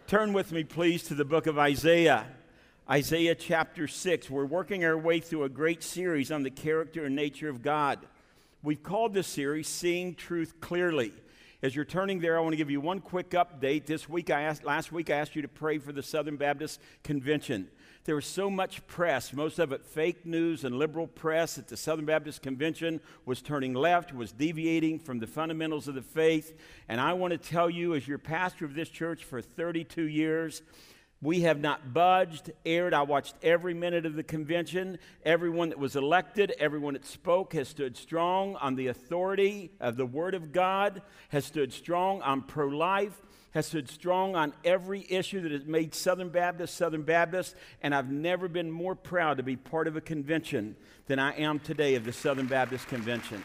Turn with me, please, to the book of Isaiah. Isaiah chapter 6. We're working our way through a great series on the character and nature of God. We've called this series Seeing Truth Clearly. As you're turning there, I want to give you one quick update. Last week I asked you to pray for the Southern Baptist Convention. There was so much press, most of it fake news and liberal press, that the Southern Baptist Convention was turning left, was deviating from the fundamentals of the faith. And I want to tell you, as your pastor of this church for 32 years, we have not budged, erred. I watched every minute of the convention. Everyone that was elected, everyone that spoke has stood strong on the authority of the Word of God, has stood strong on pro-life, has stood strong on every issue that has made Southern Baptist, and I've never been more proud to be part of a convention than I am today of the Southern Baptist Convention.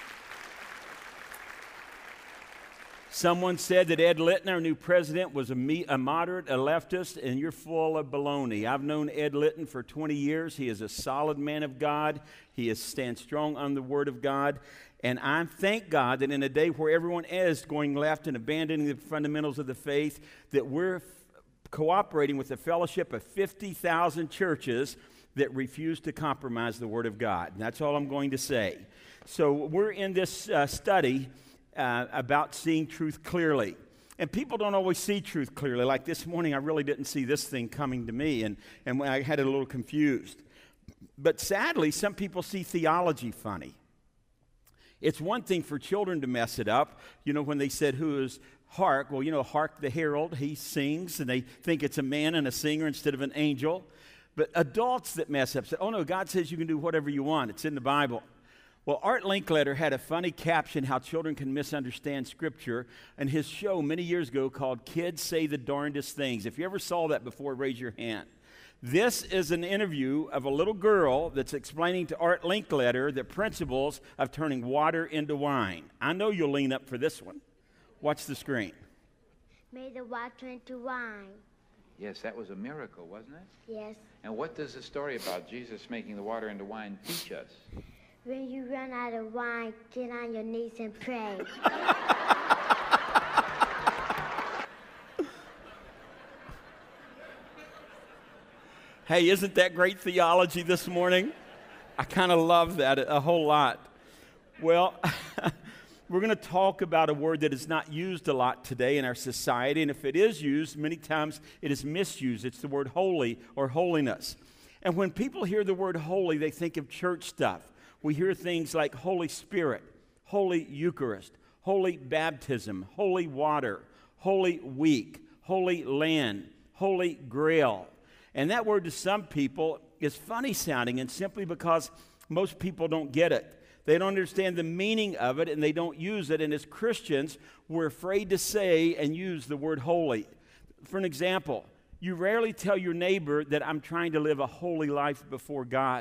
Someone said that Ed Litton, our new president, was a moderate, a leftist, and you're full of baloney. I've known Ed Litton for 20 years. He is a solid man of God. He stands strong on the Word of God. And I thank God that in a day where everyone is going left and abandoning the fundamentals of the faith, that we're cooperating with the fellowship of 50,000 churches that refuse to compromise the Word of God. And that's all I'm going to say. So we're in this study about seeing truth clearly. And people don't always see truth clearly. Like this morning, I really didn't see this thing coming to me, and I had it a little confused. But sadly, some people see theology funny. It's one thing for children to mess it up. You know, when they said, who is Hark? Well, you know, Hark the Herald, he sings, and they think it's a man and a singer instead of an angel. But adults that mess up say, oh no, God says you can do whatever you want. It's in the Bible. Well, Art Linkletter had a funny caption, how children can misunderstand Scripture, in his show many years ago called Kids Say the Darndest Things. If you ever saw that before, raise your hand. This is an interview of a little girl that's explaining to Art Linkletter the principles of turning water into wine. I know you'll lean up for this one. Watch the screen. Made the water into wine. Yes, that was a miracle, wasn't it? Yes. And what does the story about Jesus making the water into wine teach us? When you run out of wine, get on your knees and pray. Hey, isn't that great theology this morning? I kind of love that a whole lot. Well, we're going to talk about a word that is not used a lot today in our society, and if it is used, many times it is misused. It's the word holy or holiness. And when people hear the word holy, they think of church stuff. We hear things like Holy Spirit, Holy Eucharist, Holy Baptism, Holy Water, Holy Week, Holy Land, Holy Grail. And that word to some people is funny sounding, and simply because most people don't get it. They don't understand the meaning of it, and they don't use it. And as Christians, we're afraid to say and use the word holy. For an example, you rarely tell your neighbor that I'm trying to live a holy life before God.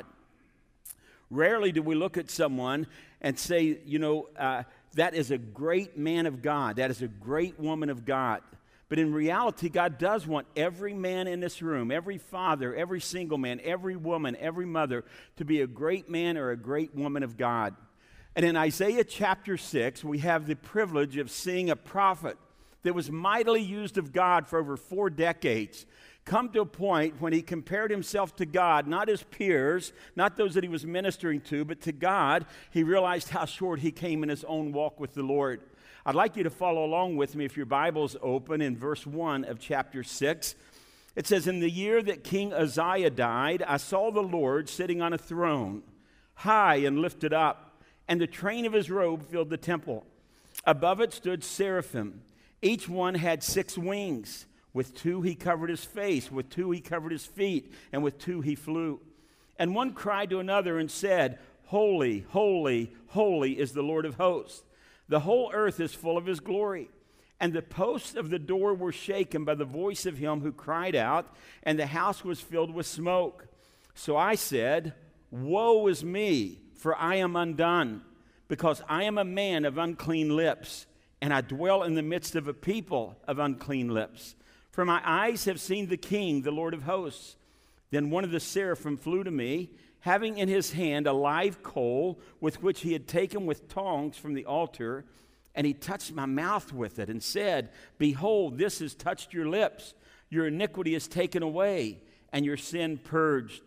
Rarely do we look at someone and say, that is a great man of God. That is a great woman of God. But in reality, God does want every man in this room, every father, every single man, every woman, every mother to be a great man or a great woman of God. And in Isaiah chapter 6, we have the privilege of seeing a prophet that was mightily used of God for over 4 decades come to a point when he compared himself to God, not his peers, not those that he was ministering to, but to God. He realized how short he came in his own walk with the Lord. I'd like you to follow along with me if your Bible's open in verse 1 of chapter 6. It says, in the year that King Uzziah died, I saw the Lord sitting on a throne, high and lifted up, and the train of his robe filled the temple. Above it stood seraphim. Each one had 6 wings. With 2 he covered his face, with 2 he covered his feet, and with 2 he flew. And one cried to another and said, Holy, holy, holy is the Lord of hosts. The whole earth is full of his glory. And the posts of the door were shaken by the voice of him who cried out, and the house was filled with smoke. So I said, Woe is me, for I am undone, because I am a man of unclean lips, and I dwell in the midst of a people of unclean lips. For my eyes have seen the King, the Lord of hosts. Then one of the seraphim flew to me, having in his hand a live coal with which he had taken with tongs from the altar, and he touched my mouth with it and said, Behold, this has touched your lips. Your iniquity is taken away, and your sin purged.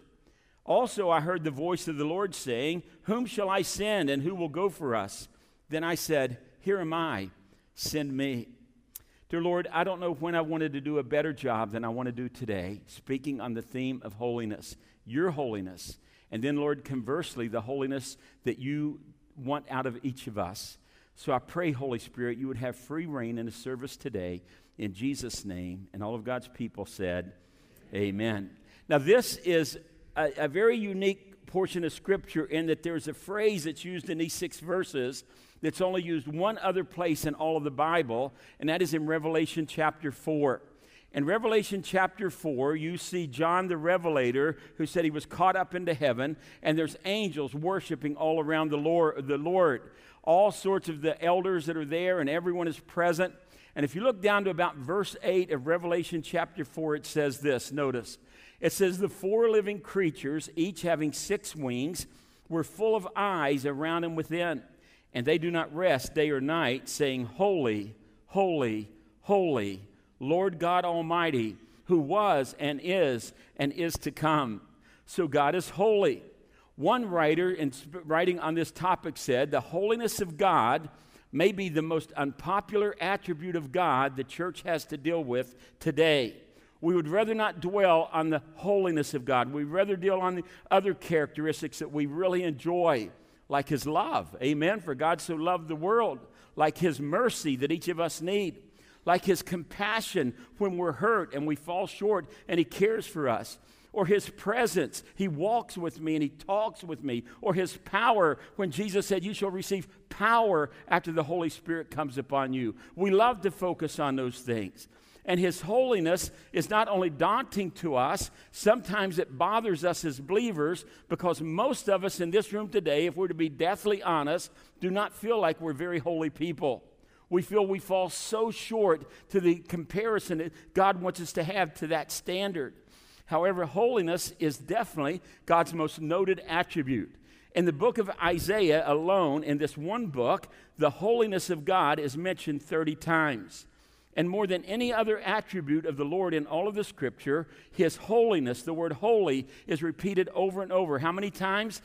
Also I heard the voice of the Lord saying, Whom shall I send, and who will go for us? Then I said, Here am I, send me. Dear Lord, I don't know when I wanted to do a better job than I want to do today, speaking on the theme of holiness, your holiness, and then, Lord, conversely, the holiness that you want out of each of us. So I pray, Holy Spirit, you would have free reign in the service today, in Jesus' name. And all of God's people said, Amen. Now, this is a very unique portion of Scripture in that there's a phrase that's used in these 6 verses that's only used one other place in all of the Bible, and that is in Revelation chapter 4. In Revelation chapter 4, you see John the Revelator, who said he was caught up into heaven, and there's angels worshiping all around the Lord. All sorts of the elders that are there, and everyone is present. And if you look down to about verse 8 of Revelation chapter 4, it says this, notice. It says, The 4 living creatures, each having 6 wings, were full of eyes around and within. And they do not rest day or night, saying, Holy, holy, holy, Lord God Almighty, who was and is to come. So God is holy. One writer, in writing on this topic, said, The holiness of God may be the most unpopular attribute of God the church has to deal with today. We would rather not dwell on the holiness of God. We'd rather deal on the other characteristics that we really enjoy, like his love. Amen. For God so loved the world. Like his mercy that each of us need. Like his compassion when we're hurt and we fall short and he cares for us. Or his presence. He walks with me and he talks with me. Or his power when Jesus said, You shall receive power after the Holy Spirit comes upon you. We love to focus on those things. And his holiness is not only daunting to us, sometimes it bothers us as believers because most of us in this room today, if we're to be deathly honest, do not feel like we're very holy people. We feel we fall so short to the comparison that God wants us to have to that standard. However, holiness is definitely God's most noted attribute. In the book of Isaiah alone, in this one book, the holiness of God is mentioned 30 times. And more than any other attribute of the Lord in all of the Scripture, his holiness, the word holy, is repeated over and over. How many times?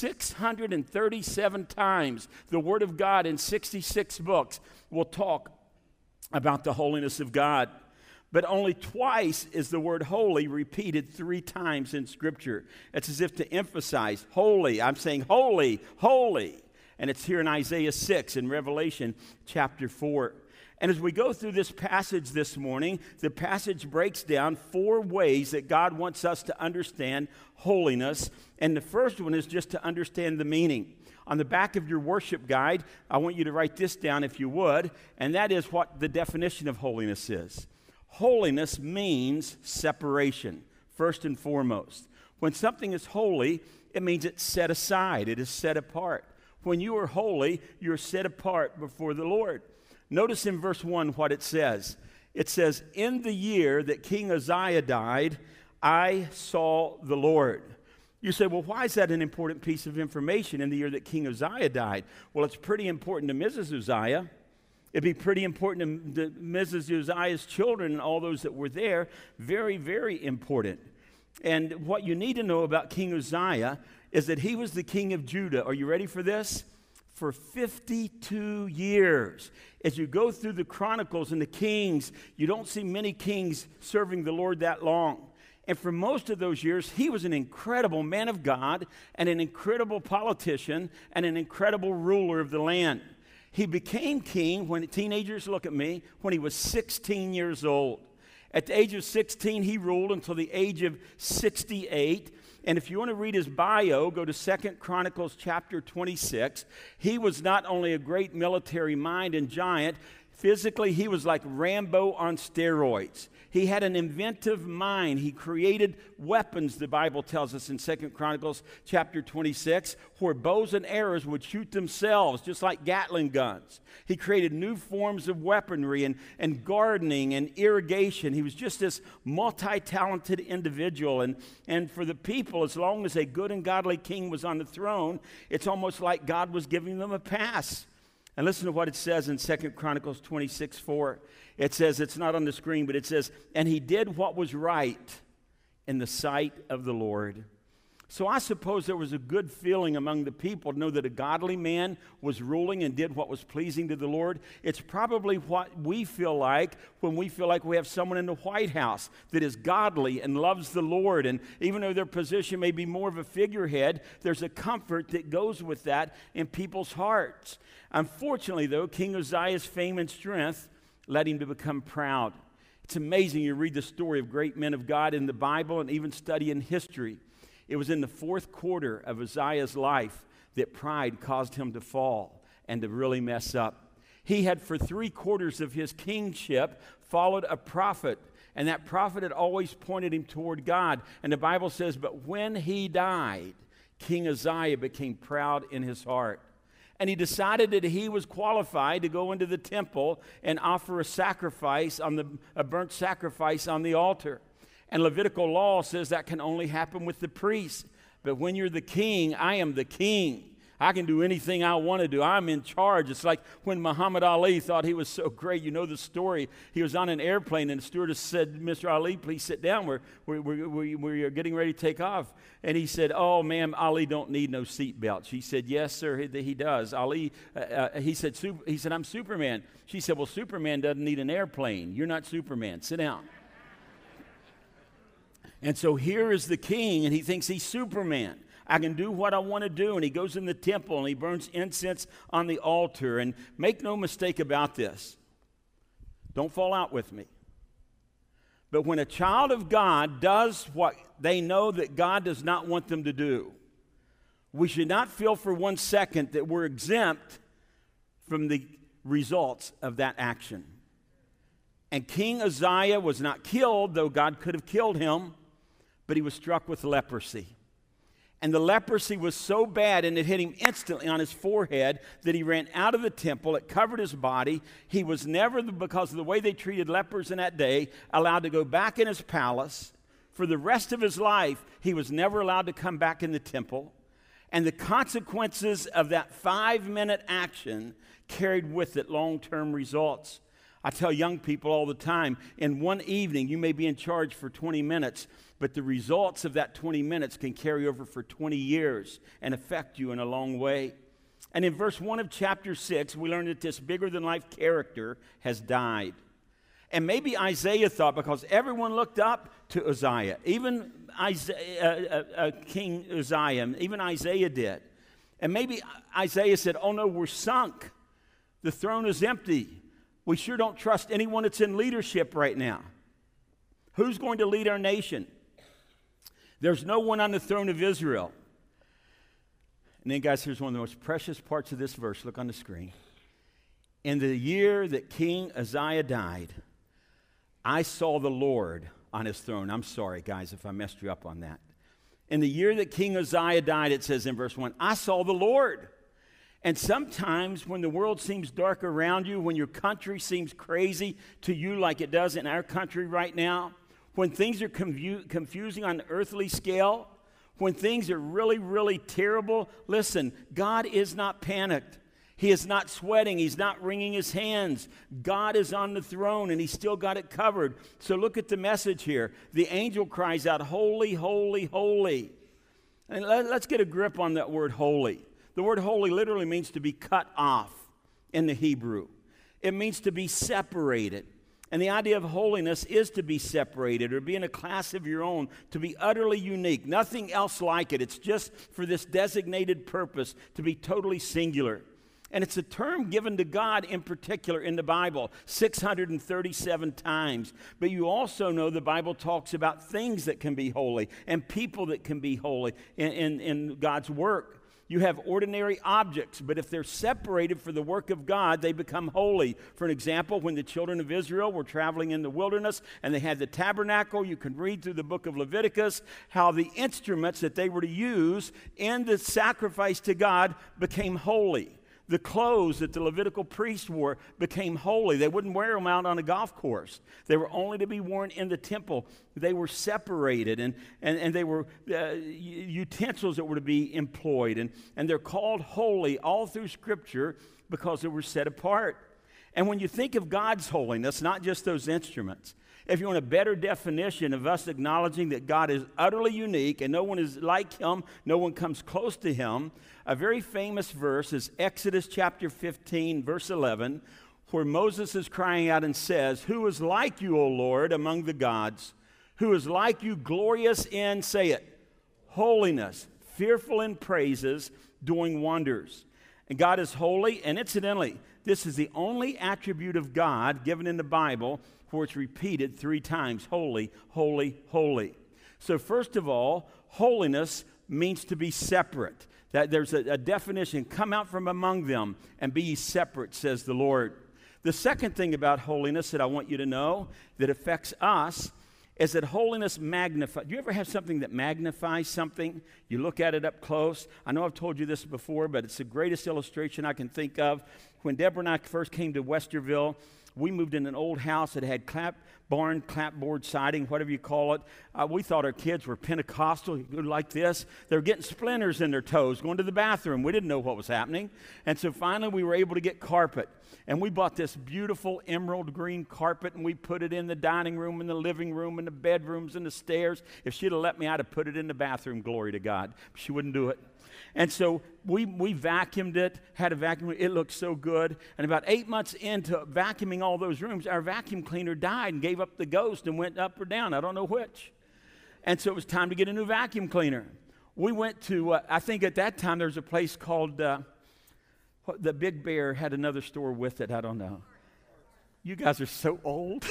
637 times. The Word of God in 66 books will talk about the holiness of God. But only twice is the word holy repeated 3 times in Scripture. It's as if to emphasize, holy. I'm saying holy, holy. And it's here in Isaiah 6 and Revelation chapter 4. And as we go through this passage this morning, the passage breaks down 4 ways that God wants us to understand holiness. And the first one is just to understand the meaning. On the back of your worship guide, I want you to write this down if you would, and that is what the definition of holiness is. Holiness means separation, first and foremost. When something is holy, it means it's set aside, it is set apart. When you are holy, you're set apart before the Lord. Notice in verse 1 what it says. It says, In the year that King Uzziah died, I saw the Lord. You say, well, why is that an important piece of information in the year that King Uzziah died? Well, it's pretty important to Mrs. Uzziah. It'd be pretty important to Mrs. Uzziah's children and all those that were there. Very, very important. And what you need to know about King Uzziah is that he was the king of Judah. Are you ready for this? For 52 years. As you go through the Chronicles and the Kings, you don't see many kings serving the Lord that long. And for most of those years, he was an incredible man of God and an incredible politician and an incredible ruler of the land. He became king, when teenagers look at me, when he was 16 years old. At the age of 16, he ruled until the age of 68. And if you want to read his bio, go to 2 Chronicles chapter 26. He was not only a great military mind and giant, physically he was like Rambo on steroids. He had an inventive mind. He created weapons, the Bible tells us in 2 Chronicles chapter 26, where bows and arrows would shoot themselves, just like Gatling guns. He created new forms of weaponry and gardening and irrigation. He was just this multi-talented individual. And for the people, as long as a good and godly king was on the throne, it's almost like God was giving them a pass. And listen to what it says in 2 Chronicles 26:4. It says, it's not on the screen, but it says, and he did what was right in the sight of the Lord. So I suppose there was a good feeling among the people to know that a godly man was ruling and did what was pleasing to the Lord. It's probably what we feel like when we feel like we have someone in the White House that is godly and loves the Lord. And even though their position may be more of a figurehead, there's a comfort that goes with that in people's hearts. Unfortunately, though, King Uzziah's fame and strength led him to become proud. It's amazing. You read the story of great men of God in the Bible and even study in history. It was in the fourth quarter of Uzziah's life that pride caused him to fall and to really mess up. He had, for 3 quarters of his kingship, followed a prophet, and that prophet had always pointed him toward God. And the Bible says, but when he died, King Uzziah became proud in his heart. And he decided that he was qualified to go into the temple and offer a burnt sacrifice on the altar. And Levitical law says that can only happen with the priest. But when you're the king, I am the king. I can do anything I want to do. I'm in charge. It's like when Muhammad Ali thought he was so great. You know the story. He was on an airplane and the stewardess said, Mr. Ali, please sit down. We're getting ready to take off. And he said, oh, ma'am, Ali don't need no seatbelt. She said, yes, sir, he does. Ali, he said, I'm Superman. She said, well, Superman doesn't need an airplane. You're not Superman. Sit down. And so here is the king, and he thinks he's Superman. I can do what I want to do. And he goes in the temple, and he burns incense on the altar. And make no mistake about this. Don't fall out with me. But when a child of God does what they know that God does not want them to do, we should not feel for 1 second that we're exempt from the results of that action. And King Uzziah was not killed, though God could have killed him. But he was struck with leprosy. And the leprosy was so bad, and it hit him instantly on his forehead, that he ran out of the temple. It covered his body. He was never, because of the way they treated lepers in that day, allowed to go back in his palace. For the rest of his life, he was never allowed to come back in the temple. And the consequences of that 5-minute action carried with it long-term results. I tell young people all the time, in one evening, you may be in charge for 20 minutes, but the results of that 20 minutes can carry over for 20 years and affect you in a long way. And in verse 1 of chapter 6, we learn that this bigger-than-life character has died. And maybe Isaiah thought, because everyone looked up to Uzziah, even King Uzziah, even Isaiah did. And maybe Isaiah said, oh no, we're sunk. The throne is empty. We sure don't trust anyone that's in leadership right now. Who's going to lead our nation? There's no one on the throne of Israel. And then, guys, here's one of the most precious parts of this verse. Look on the screen. In the year that King Uzziah died, I saw the Lord on his throne. I'm sorry, guys, if I messed you up on that. In the year that King Uzziah died, it says in verse 1, I saw the Lord. And sometimes when the world seems dark around you, when your country seems crazy to you like it does in our country right now, when things are confusing on an earthly scale, when things are really, really terrible, listen, God is not panicked. He is not sweating. He's not wringing his hands. God is on the throne, and he's still got it covered. So look at the message here. The angel cries out, holy, holy, holy. And let's get a grip on that word holy. The word holy literally means to be cut off in the Hebrew. It means to be separated. And the idea of holiness is to be separated or be in a class of your own, to be utterly unique. Nothing else like it. It's just for this designated purpose, to be totally singular. And it's a term given to God in particular in the Bible, 637 times. But you also know the Bible talks about things that can be holy and people that can be holy in God's work. You have ordinary objects, but if they're separated for the work of God, they become holy. For an example, when the children of Israel were traveling in the wilderness and they had the tabernacle, you can read through the book of Leviticus how the instruments that they were to use in the sacrifice to God became holy. The clothes that the Levitical priests wore became holy. They wouldn't wear them out on a golf course. They were only to be worn in the temple. They were separated, and they were utensils that were to be employed. And they're called holy all through Scripture because they were set apart. And when you think of God's holiness, not just those instruments, if you want a better definition of us acknowledging that God is utterly unique and no one is like him, no one comes close to him, a very famous verse is Exodus chapter 15, verse 11, where Moses is crying out and says, "Who is like you, O Lord, among the gods? Who is like you, glorious in," say it, "holiness, fearful in praises, doing wonders." And God is holy, and incidentally, this is the only attribute of God given in the Bible where it's repeated 3 times, holy, holy, holy. So first of all, holiness means to be separate. That there's a definition, come out from among them and be ye separate, says the Lord. The second thing about holiness that I want you to know that affects us is that holiness magnifies. Do you ever have something that magnifies something? You look at it up close. I know I've told you this before, but it's the greatest illustration I can think of. When Deborah and I first came to Westerville, we moved in an old house that had clapboard siding, whatever you call it. We thought our kids were Pentecostal, like this. They were getting splinters in their toes, going to the bathroom. We didn't know what was happening. And so finally we were able to get carpet. And we bought this beautiful emerald green carpet, and we put it in the dining room, in the living room, in the bedrooms, in the stairs. If she'd have let me, I'd have put it in the bathroom, glory to God. She wouldn't do it. And so we vacuumed it, had a vacuum. It looked so good. And about 8 months into vacuuming all those rooms, our vacuum cleaner died and gave up the ghost and went up or down. I don't know which. And so it was time to get a new vacuum cleaner. We went to, I think at that time there was a place called, the Big Bear had another store with it. I don't know. You guys are so old.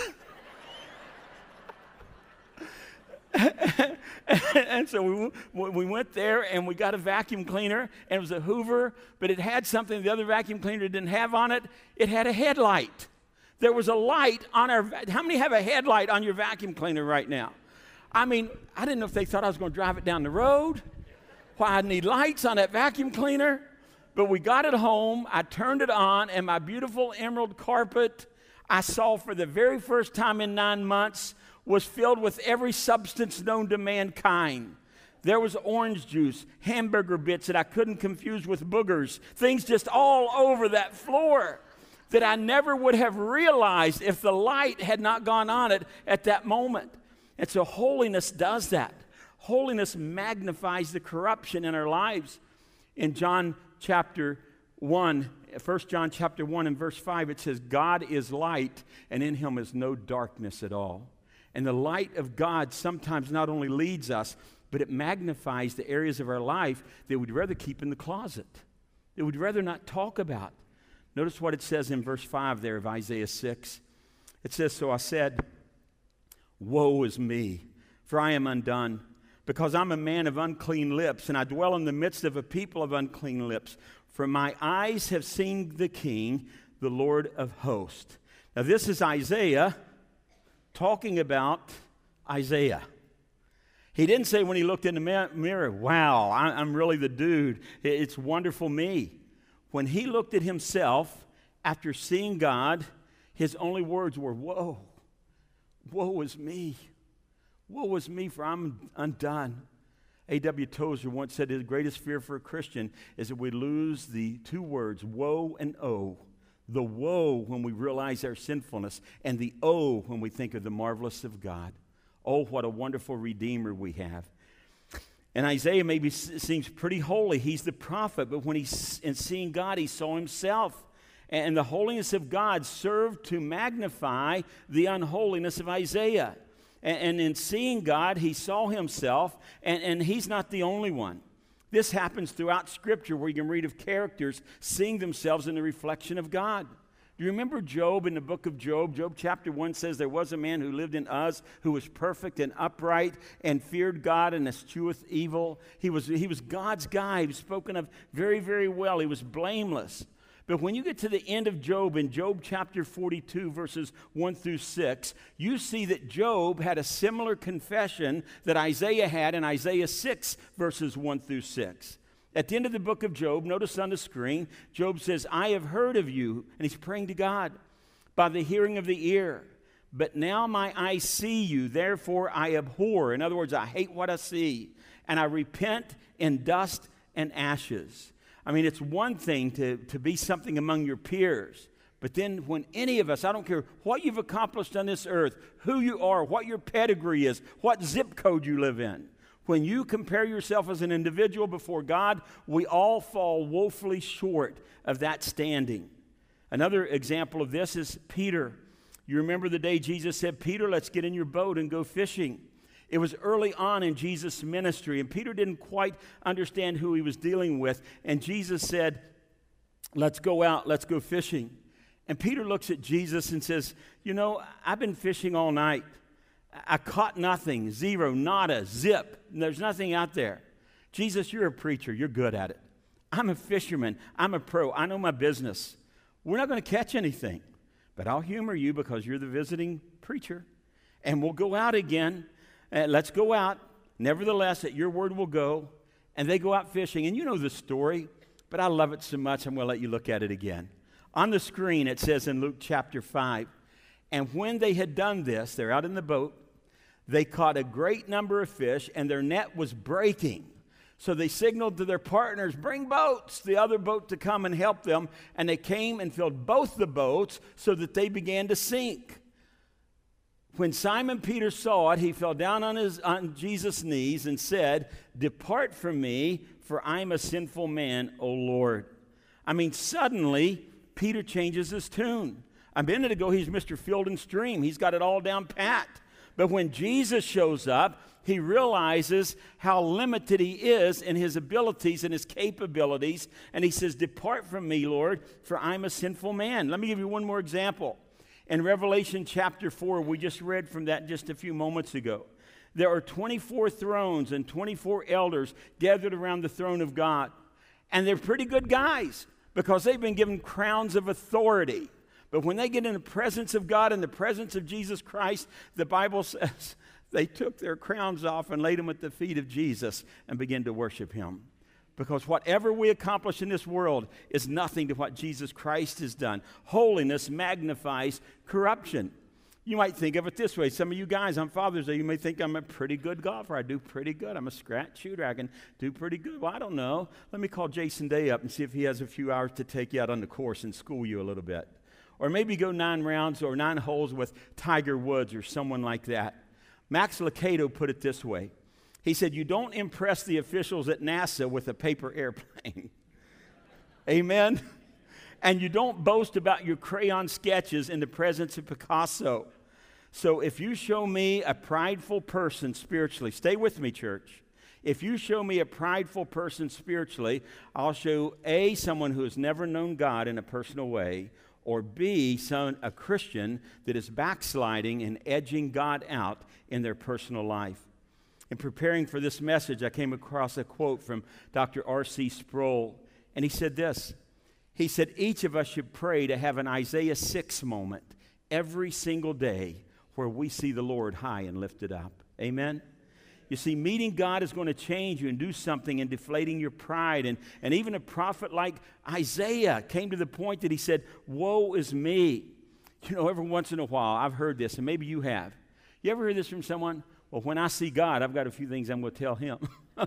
And so we went there and we got a vacuum cleaner, and it was a Hoover, but it had something the other vacuum cleaner didn't have on it. It had a headlight. There was a light on our, how many have a headlight on your vacuum cleaner right now? I mean, I didn't know if they thought I was going to drive it down the road. Why I need lights on that vacuum cleaner. But we got it home, I turned it on, and my beautiful emerald carpet, I saw for the very first time in 9 months, was filled with every substance known to mankind. There was orange juice, hamburger bits that I couldn't confuse with boogers, things just all over that floor that I never would have realized if the light had not gone on it at that moment. And so holiness does that. Holiness magnifies the corruption in our lives. In John chapter 1, 1 John chapter 1 and verse 5, it says, God is light, and in him is no darkness at all. And the light of God sometimes not only leads us, but it magnifies the areas of our life that we'd rather keep in the closet, that we'd rather not talk about. Notice what it says in verse 5 there of Isaiah 6. It says, so I said, woe is me, for I am undone, because I'm a man of unclean lips, and I dwell in the midst of a people of unclean lips. For my eyes have seen the King, the Lord of hosts. Now this is Isaiah talking about Isaiah. He didn't say when he looked in the mirror, wow, I'm really the dude. It's wonderful me. When he looked at himself after seeing God, his only words were, woe, woe is me. Woe is me, for I'm undone. A.W. Tozer once said the greatest fear for a Christian is that we lose the 2 words, woe and oh. The woe when we realize our sinfulness, and the oh when we think of the marvelous of God. Oh, what a wonderful Redeemer we have. And Isaiah maybe seems pretty holy. He's the prophet, but when he's in seeing God, he saw himself. And the holiness of God served to magnify the unholiness of Isaiah. And in seeing God, he saw himself, and he's not the only one. This happens throughout Scripture where you can read of characters seeing themselves in the reflection of God. Do you remember Job in the book of Job? Job chapter 1 says there was a man who lived in Uz who was perfect and upright and feared God and escheweth evil. He was God's guy. He was spoken of very, very well. He was blameless. But when you get to the end of Job, in Job chapter 42, verses 1 through 6, you see that Job had a similar confession that Isaiah had in Isaiah 6, verses 1 through 6. At the end of the book of Job, notice on the screen, Job says, I have heard of you, and he's praying to God, by the hearing of the ear. But now my eyes see you, therefore I abhor. In other words, I hate what I see, and I repent in dust and ashes. I mean, it's one thing to be something among your peers, but then when any of us, I don't care what you've accomplished on this earth, who you are, what your pedigree is, what zip code you live in, when you compare yourself as an individual before God, we all fall woefully short of that standing. Another example of this is Peter. You remember the day Jesus said, Peter, let's get in your boat and go fishing. It was early on in Jesus' ministry, and Peter didn't quite understand who he was dealing with. And Jesus said, let's go out, let's go fishing. And Peter looks at Jesus and says, you know, I've been fishing all night. I caught nothing, zero, nada, zip. There's nothing out there. Jesus, you're a preacher. You're good at it. I'm a fisherman. I'm a pro. I know my business. We're not going to catch anything, but I'll humor you because you're the visiting preacher. And we'll go out again. Let's go out. Nevertheless, at your word we'll go. And they go out fishing. And you know the story, but I love it so much, I'm going to let you look at it again. On the screen, it says in Luke chapter 5, and when they had done this, they're out in the boat, they caught a great number of fish, and their net was breaking. So they signaled to their partners, bring boats, the other boat to come and help them. And they came and filled both the boats so that they began to sink. When Simon Peter saw it, he fell down on Jesus' knees and said, depart from me, for I'm a sinful man, O Lord. I mean, suddenly, Peter changes his tune. A minute ago, he's Mr. Field and Stream. He's got it all down pat. But when Jesus shows up, he realizes how limited he is in his abilities and his capabilities. And he says, depart from me, Lord, for I'm a sinful man. Let me give you one more example. In Revelation chapter 4, we just read from that just a few moments ago. There are 24 thrones and 24 elders gathered around the throne of God. And they're pretty good guys because they've been given crowns of authority. But when they get in the presence of God, in the presence of Jesus Christ, the Bible says they took their crowns off and laid them at the feet of Jesus and began to worship him. Because whatever we accomplish in this world is nothing to what Jesus Christ has done. Holiness magnifies corruption. You might think of it this way. Some of you guys on Father's Day, you may think I'm a pretty good golfer. I do pretty good. I'm a scratch shooter. I can do pretty good. Well, I don't know. Let me call Jason Day up and see if he has a few hours to take you out on the course and school you a little bit. Or maybe go 9 rounds or 9 holes with Tiger Woods or someone like that. Max Lucado put it this way. He said, you don't impress the officials at NASA with a paper airplane. Amen? And you don't boast about your crayon sketches in the presence of Picasso. So if you show me a prideful person spiritually, stay with me, church. If you show me a prideful person spiritually, I'll show A, someone who has never known God in a personal way, or B, a Christian that is backsliding and edging God out in their personal life. In preparing for this message, I came across a quote from Dr. R.C. Sproul, and he said this. He said, each of us should pray to have an Isaiah 6 moment every single day where we see the Lord high and lifted up. Amen? You see, meeting God is going to change you and do something in deflating your pride. And even a prophet like Isaiah came to the point that he said, woe is me. You know, every once in a while, I've heard this, and maybe you have. You ever heard this from someone? Well, when I see God, I've got a few things I'm going to tell him.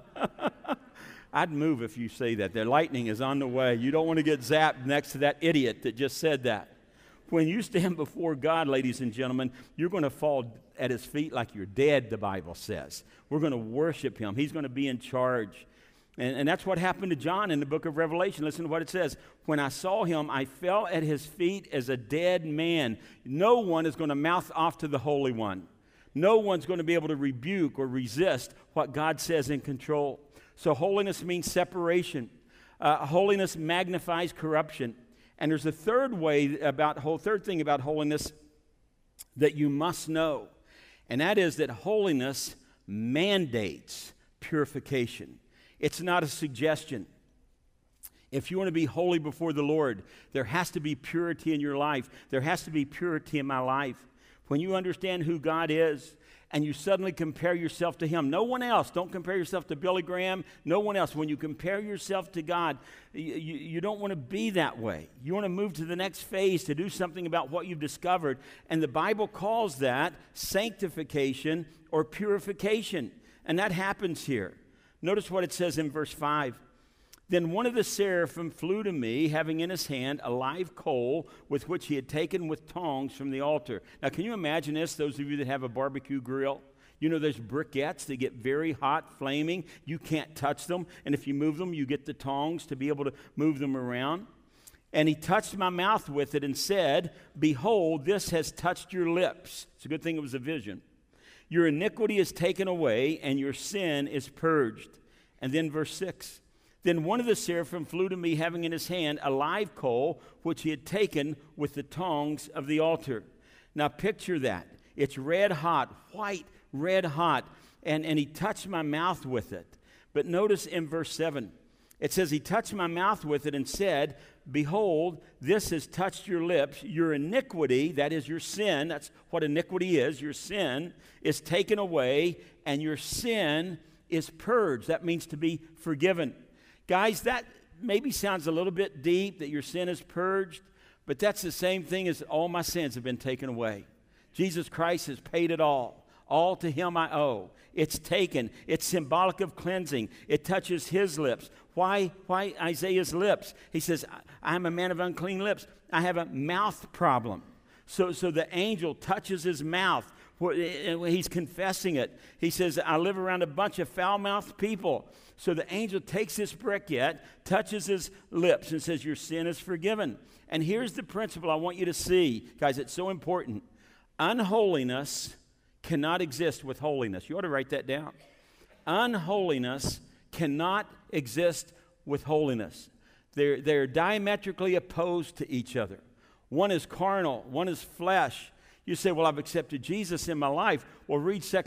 I'd move if you say that. The lightning is on the way. You don't want to get zapped next to that idiot that just said that. When you stand before God, ladies and gentlemen, you're going to fall at his feet like you're dead, the Bible says. We're going to worship him. He's going to be in charge. And that's what happened to John in the book of Revelation. Listen to what it says. When I saw him, I fell at his feet as a dead man. No one is going to mouth off to the Holy One. No one's going to be able to rebuke or resist what God says in control. So holiness means separation. Holiness magnifies corruption. And there's a third thing about holiness that you must know. And that is that holiness mandates purification. It's not a suggestion. If you want to be holy before the Lord, there has to be purity in your life. There has to be purity in my life. When you understand who God is and you suddenly compare yourself to him. No one else. Don't compare yourself to Billy Graham. No one else. When you compare yourself to God, you don't want to be that way. You want to move to the next phase to do something about what you've discovered. And the Bible calls that sanctification or purification. And that happens here. Notice what it says in verse 5. Then one of the seraphim flew to me, having in his hand a live coal with which he had taken with tongs from the altar. Now, can you imagine this, those of you that have a barbecue grill? You know those briquettes, they get very hot, flaming. You can't touch them, and if you move them, you get the tongs to be able to move them around. And he touched my mouth with it and said, behold, this has touched your lips. It's a good thing it was a vision. Your iniquity is taken away, and your sin is purged. And then verse 6. Then one of the seraphim flew to me, having in his hand a live coal, which he had taken with the tongs of the altar. Now picture that. It's red hot, white, red hot, and he touched my mouth with it. But notice in verse 7, it says, he touched my mouth with it and said, behold, this has touched your lips. Your iniquity, that is your sin, that's what iniquity is, your sin is taken away, and your sin is purged. That means to be forgiven. Guys, that maybe sounds a little bit deep, that your sin is purged, but that's the same thing as all my sins have been taken away. Jesus Christ has paid it all. All to him I owe. It's taken. It's symbolic of cleansing. It touches his lips. Why Isaiah's lips? He says, I'm a man of unclean lips. I have a mouth problem. So the angel touches his mouth. He's confessing it. He says, I live around a bunch of foul-mouthed people. So the angel takes this briquette, touches his lips, and says, your sin is forgiven. And here's the principle I want you to see. Guys, it's so important. Unholiness cannot exist with holiness. You ought to write that down. Unholiness cannot exist with holiness. They're diametrically opposed to each other. One is carnal, one is flesh. You say, well, I've accepted Jesus in my life. Well, read 2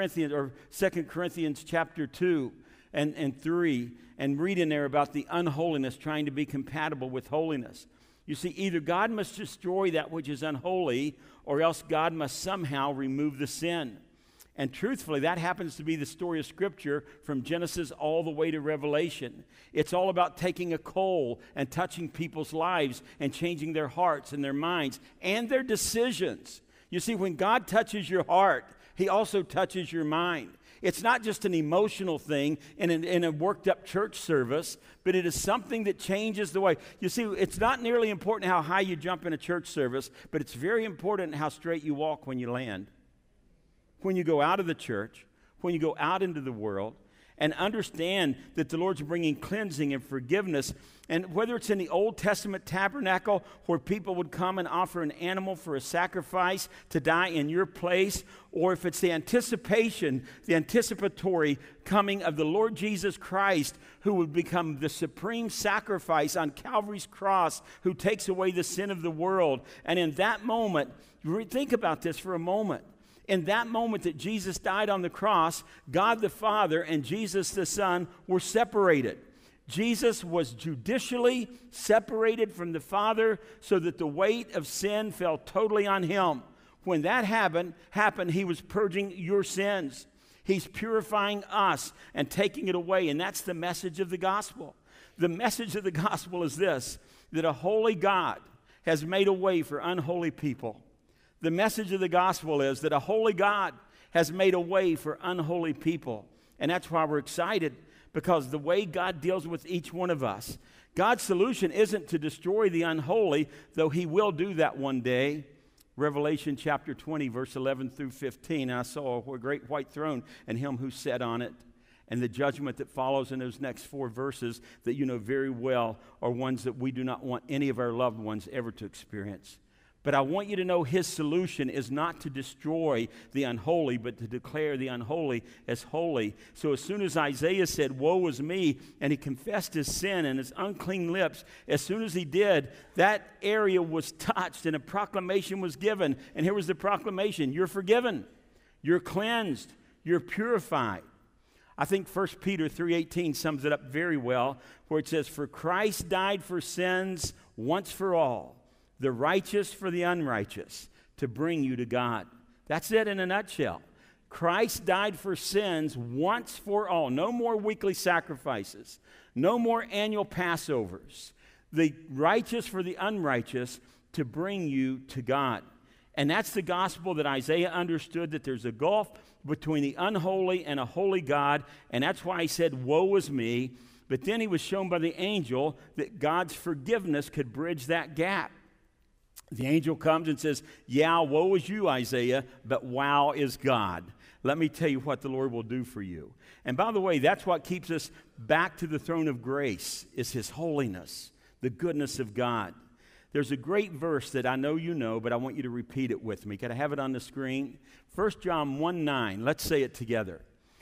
Corinthians chapter 2 and 3 and read in there about the unholiness trying to be compatible with holiness. You see, either God must destroy that which is unholy, or else God must somehow remove the sin. And truthfully, that happens to be the story of Scripture from Genesis all the way to Revelation. It's all about taking a coal and touching people's lives and changing their hearts and their minds and their decisions. You see, when God touches your heart, he also touches your mind. It's not just an emotional thing in a worked-up church service, but it is something that changes the way. You see, it's not nearly important how high you jump in a church service, but it's very important how straight you walk when you land. When you go out of the church, when you go out into the world, and understand that the Lord's bringing cleansing and forgiveness. And whether it's in the Old Testament tabernacle where people would come and offer an animal for a sacrifice to die in your place, or if it's the anticipatory coming of the Lord Jesus Christ, who would become the supreme sacrifice on Calvary's cross, who takes away the sin of the world. And in that moment, think about this for a moment. In that moment that Jesus died on the cross, God the Father and Jesus the Son were separated. Jesus was judicially separated from the Father so that the weight of sin fell totally on him. When that happened, he was purging your sins. He's purifying us and taking it away, and that's the message of the gospel. The message of the gospel is this, that a holy God has made a way for unholy people. The message of the gospel is that a holy God has made a way for unholy people. And that's why we're excited, because the way God deals with each one of us, God's solution isn't to destroy the unholy, though he will do that one day. Revelation chapter 20, verse 11 through 15, and I saw a great white throne and him who sat on it. And the judgment that follows in those next 4 verses that you know very well are ones that we do not want any of our loved ones ever to experience. But I want you to know his solution is not to destroy the unholy, but to declare the unholy as holy. So as soon as Isaiah said, woe is me, and he confessed his sin and his unclean lips, as soon as he did, that area was touched and a proclamation was given. And here was the proclamation: you're forgiven, you're cleansed, you're purified. I think 1 Peter 3:18 sums it up very well, where it says, for Christ died for sins once for all, the righteous for the unrighteous, to bring you to God. That's it in a nutshell. Christ died for sins once for all. No more weekly sacrifices. No more annual Passovers. The righteous for the unrighteous to bring you to God. And that's the gospel that Isaiah understood, that there's a gulf between the unholy and a holy God. And that's why he said, woe is me. But then he was shown by the angel that God's forgiveness could bridge that gap. The angel comes and says, yeah, woe is you, Isaiah, but wow is God. Let me tell you what the Lord will do for you. And by the way, that's what keeps us back to the throne of grace, is his holiness, the goodness of God. There's a great verse that I know you know, but I want you to repeat it with me. Can I have it on the screen? 1 John 1:9. Let's say it together.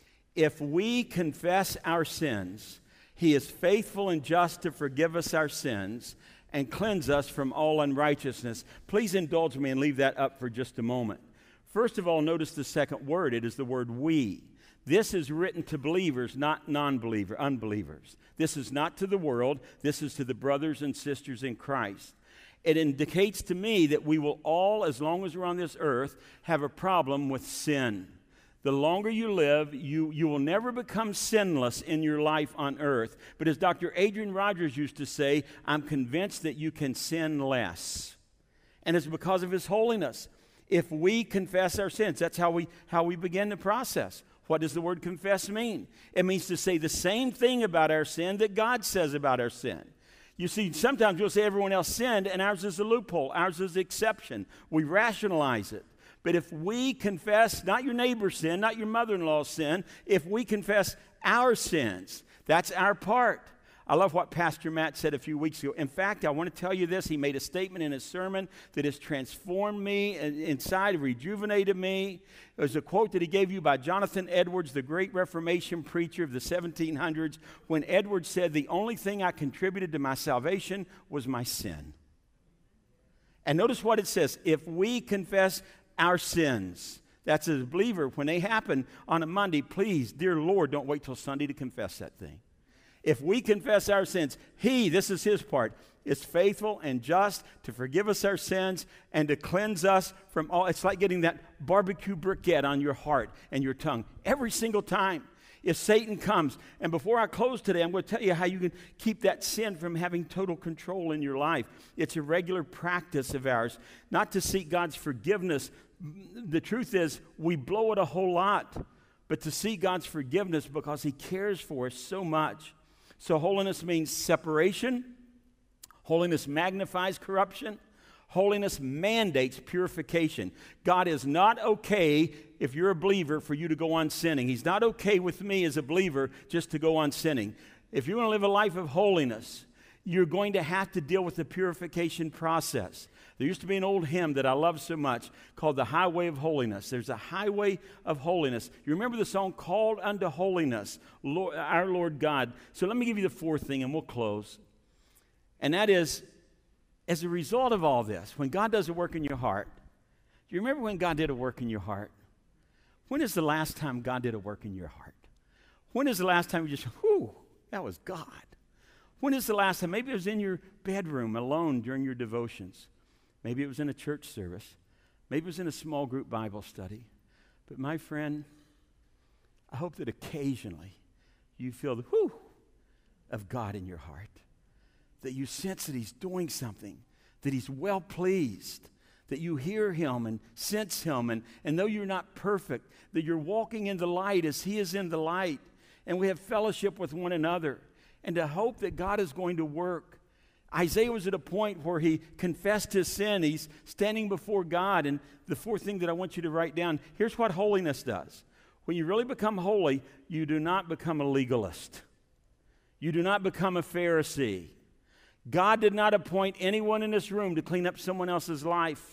If we confess our sins, he is faithful and just to forgive us our sins and cleanse us from all unrighteousness. Please indulge me and leave that up for just a moment. First of all, notice the second word. It is the word we. This is written to believers, not unbelievers. This is not to the world. This is to the brothers and sisters in Christ. It indicates to me that we will all, as long as we're on this earth, have a problem with sin. The longer you live, you will never become sinless in your life on earth. But as Dr. Adrian Rogers used to say, I'm convinced that you can sin less. And it's because of his holiness. If we confess our sins, that's how we begin the process. What does the word confess mean? It means to say the same thing about our sin that God says about our sin. You see, sometimes we'll say everyone else sinned, and ours is a loophole. Ours is the exception. We rationalize it. But if we confess, not your neighbor's sin, not your mother-in-law's sin, if we confess our sins, that's our part. I love what Pastor Matt said a few weeks ago. In fact, I want to tell you this. He made a statement in his sermon that has transformed me inside, rejuvenated me. It was a quote that he gave you by Jonathan Edwards, the great Reformation preacher of the 1700s, when Edwards said, the only thing I contributed to my salvation was my sin. And notice what it says. If we confess our sins, that's as a believer, when they happen on a Monday, please, dear Lord, don't wait till Sunday to confess that thing. If we confess our sins, this is his part, is faithful and just to forgive us our sins and to cleanse us from all. It's like getting that barbecue briquette on your heart and your tongue every single time. If Satan comes, and before I close today, I'm going to tell you how you can keep that sin from having total control in your life. It's a regular practice of ours, not to seek God's forgiveness. The truth is, we blow it a whole lot, but to seek God's forgiveness because he cares for us so much. So holiness means separation. Holiness magnifies corruption. Holiness mandates purification. God is not okay, if you're a believer, for you to go on sinning. He's not okay with me as a believer just to go on sinning. If you want to live a life of holiness, you're going to have to deal with the purification process. There used to be an old hymn that I love so much called The Highway of Holiness. There's a highway of holiness. You remember the song, Called Unto Holiness, Lord, our Lord God. So let me give you the fourth thing and we'll close. And that is, as a result of all this, when God does a work in your heart, do you remember when God did a work in your heart? When is the last time God did a work in your heart? When is the last time you just, whew, that was God? When is the last time? Maybe it was in your bedroom alone during your devotions. Maybe it was in a church service. Maybe it was in a small group Bible study. But my friend, I hope that occasionally you feel the whew of God in your heart. That you sense that he's doing something, that he's well pleased, that you hear him and sense him, and though you're not perfect, that you're walking in the light as he is in the light, and we have fellowship with one another, and to hope that God is going to work. Isaiah was at a point where he confessed his sin. He's standing before God, and the fourth thing that I want you to write down, here's what holiness does. When you really become holy, you do not become a legalist. You do not become a Pharisee. God did not appoint anyone in this room to clean up someone else's life.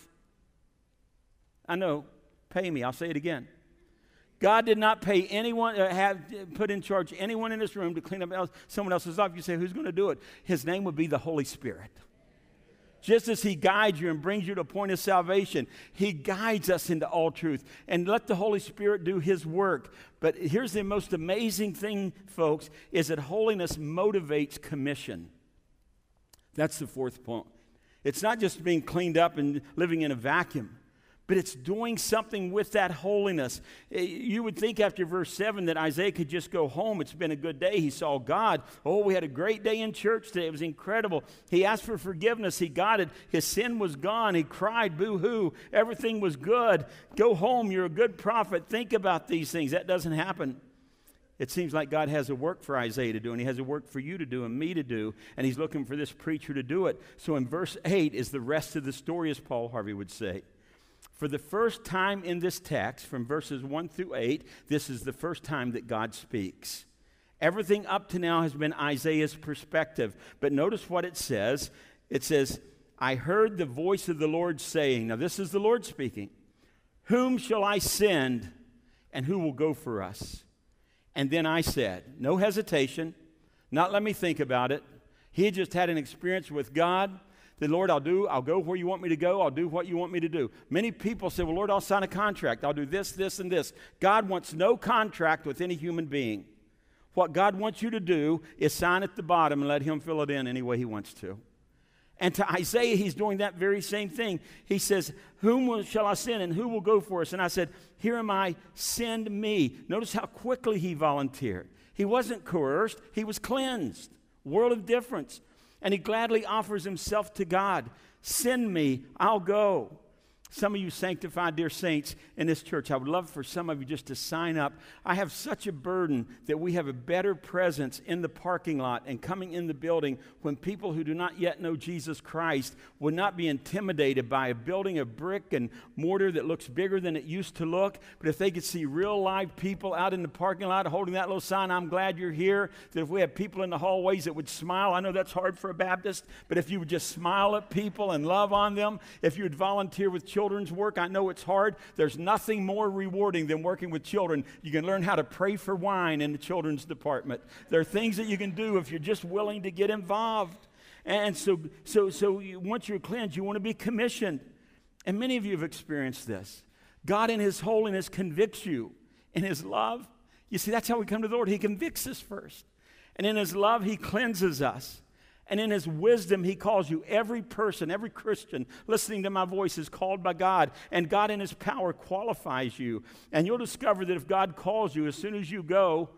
I know, pay me, I'll say it again. God did not pay anyone, put in charge anyone in this room to clean up someone else's life. You say, who's going to do it? His name would be the Holy Spirit. Just as he guides you and brings you to a point of salvation, he guides us into all truth. And let the Holy Spirit do his work. But here's the most amazing thing, folks, is that holiness motivates commission. That's the fourth point. It's not just being cleaned up and living in a vacuum, but it's doing something with that holiness. You would think after verse 7 that Isaiah could just go home. It's been a good day. He saw God. Oh, we had a great day in church today. It was incredible. He asked for forgiveness. He got it. His sin was gone. He cried, boo-hoo. Everything was good. Go home. You're a good prophet. Think about these things. That doesn't happen. It seems like God has a work for Isaiah to do, and he has a work for you to do and me to do, and he's looking for this preacher to do it. So in verse 8 is the rest of the story, as Paul Harvey would say. For the first time in this text, from verses 1 through 8, this is the first time that God speaks. Everything up to now has been Isaiah's perspective. But notice what it says. It says, I heard the voice of the Lord saying, now this is the Lord speaking, whom shall I send, and who will go for us? And then I said, no hesitation, not let me think about it. He had just had an experience with God. The Lord, I'll go where you want me to go. I'll do what you want me to do. Many people say, well, Lord, I'll sign a contract. I'll do this, this, and this. God wants no contract with any human being. What God wants you to do is sign at the bottom and let him fill it in any way he wants to. And to Isaiah, he's doing that very same thing. He says, shall I send and who will go for us? And I said, here am I, send me. Notice how quickly he volunteered. He wasn't coerced. He was cleansed. World of difference. And he gladly offers himself to God. Send me, I'll go. Some of you sanctified, dear saints, in this church, I would love for some of you just to sign up. I have such a burden that we have a better presence in the parking lot and coming in the building when people who do not yet know Jesus Christ would not be intimidated by a building of brick and mortar that looks bigger than it used to look. But if they could see real live people out in the parking lot holding that little sign, I'm glad you're here, that if we had people in the hallways that would smile, I know that's hard for a Baptist, but if you would just smile at people and love on them, if you would volunteer with children's work, I know it's hard. There's nothing more rewarding than working with children. You can learn how to pray for wine in the children's department. There are things that you can do if you're just willing to get involved. And so once you're cleansed, you want to be commissioned. And many of you have experienced this. God in his holiness convicts you. In his love, you see, that's how we come to the Lord. He convicts us first. And in his love, he cleanses us. And in his wisdom, he calls you. Every person, every Christian listening to my voice is called by God. And God in his power qualifies you. And you'll discover that if God calls you, as soon as you go,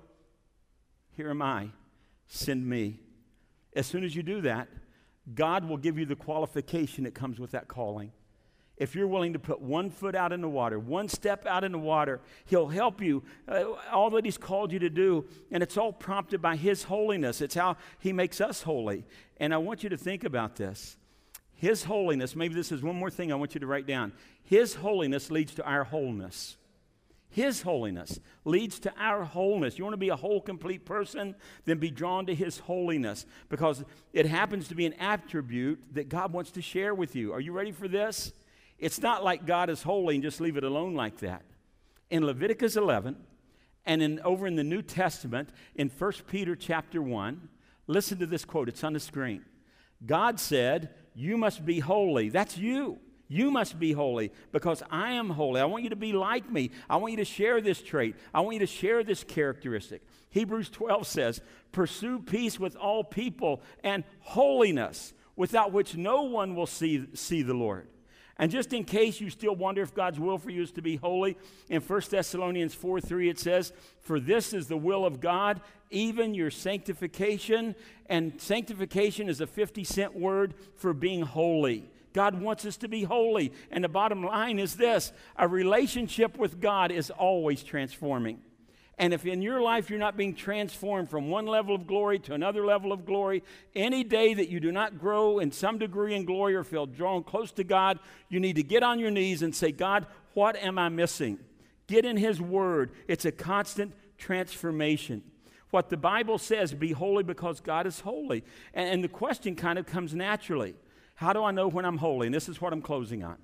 here am I, send me. As soon as you do that, God will give you the qualification that comes with that calling. If you're willing to put one foot out in the water, one step out in the water, he'll help you, all that he's called you to do, and it's all prompted by his holiness. It's how he makes us holy. And I want you to think about this. His holiness, maybe this is one more thing I want you to write down. His holiness leads to our wholeness. His holiness leads to our wholeness. You want to be a whole, complete person? Then be drawn to his holiness, because it happens to be an attribute that God wants to share with you. Are you ready for this? It's not like God is holy and just leave it alone like that. In Leviticus 11 and over in the New Testament, in 1 Peter chapter 1, listen to this quote. It's on the screen. God said, you must be holy. That's you. You must be holy because I am holy. I want you to be like me. I want you to share this trait. I want you to share this characteristic. Hebrews 12 says, pursue peace with all people and holiness, without which no one will see the Lord. And just in case you still wonder if God's will for you is to be holy, in 1 Thessalonians 4:3 it says, for this is the will of God, even your sanctification. And sanctification is a 50-cent word for being holy. God wants us to be holy. And the bottom line is this: a relationship with God is always transforming. And if in your life you're not being transformed from one level of glory to another level of glory, any day that you do not grow in some degree in glory or feel drawn close to God, you need to get on your knees and say, God, what am I missing? Get in his word. It's a constant transformation. What the Bible says, be holy because God is holy. And the question kind of comes naturally. How do I know when I'm holy? And this is what I'm closing on.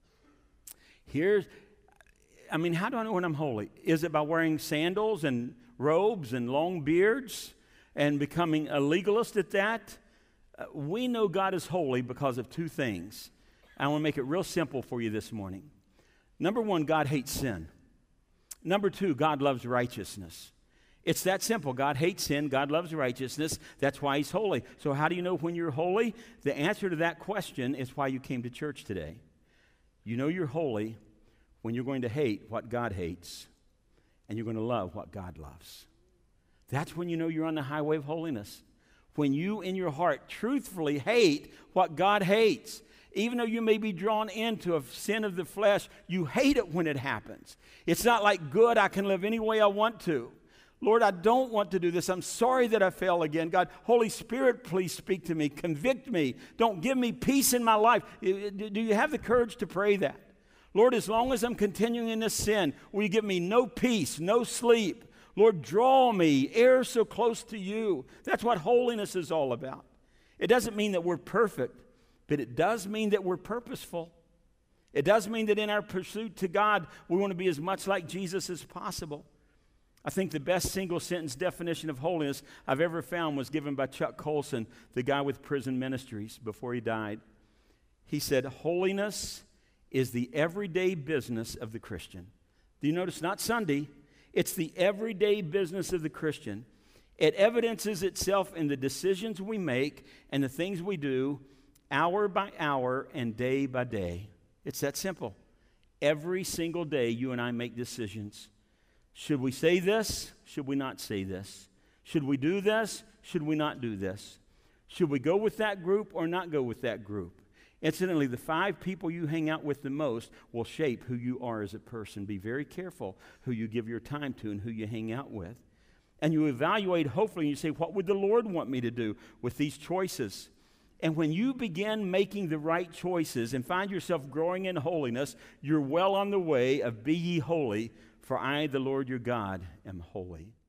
How do I know when I'm holy? Is it by wearing sandals and robes and long beards and becoming a legalist at that? We know God is holy because of two things. I want to make it real simple for you this morning. Number one, God hates sin. Number two, God loves righteousness. It's that simple. God hates sin. God loves righteousness. That's why he's holy. So how do you know when you're holy? The answer to that question is why you came to church today. You know you're holy when you're going to hate what God hates and you're going to love what God loves. That's when you know you're on the highway of holiness. When you in your heart truthfully hate what God hates. Even though you may be drawn into a sin of the flesh, you hate it when it happens. It's not like, good, I can live any way I want to. Lord, I don't want to do this. I'm sorry that I fell again. God, Holy Spirit, please speak to me. Convict me. Don't give me peace in my life. Do you have the courage to pray that? Lord, as long as I'm continuing in this sin, will you give me no peace, no sleep? Lord, draw me, ever so close to you. That's what holiness is all about. It doesn't mean that we're perfect, but it does mean that we're purposeful. It does mean that in our pursuit to God, we want to be as much like Jesus as possible. I think the best single-sentence definition of holiness I've ever found was given by Chuck Colson, the guy with Prison Ministries, before he died. He said, holiness is the everyday business of the Christian. Do you notice? Not Sunday. It's the everyday business of the Christian. It evidences itself in the decisions we make and the things we do hour by hour and day by day. It's that simple. Every single day, you and I make decisions. Should we say this? Should we not say this? Should we do this? Should we not do this? Should we go with that group or not go with that group? Incidentally, the 5 people you hang out with the most will shape who you are as a person. Be very careful who you give your time to and who you hang out with. And you evaluate, hopefully, and you say, what would the Lord want me to do with these choices? And when you begin making the right choices and find yourself growing in holiness, you're well on the way of be ye holy, for I, the Lord your God, am holy.